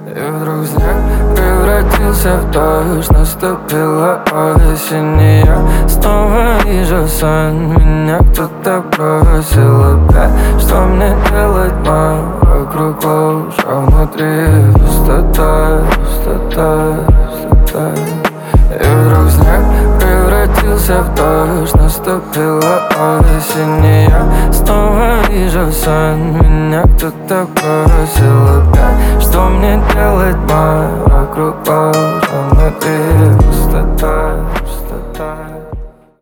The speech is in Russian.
И вдруг снег превратился в дождь. Наступила осень, и я снова вижу сон. Меня кто-то бросил опять. Что мне делать, мам? Вокруг ложь, а внутри пустота, пустота, пустота. И вдруг снег превратился в дождь. Наступила осень, и я снова вижу сон. Меня кто-то бросил опять. Что мне делать, мам? Вокруг ложь, а внутри пустота.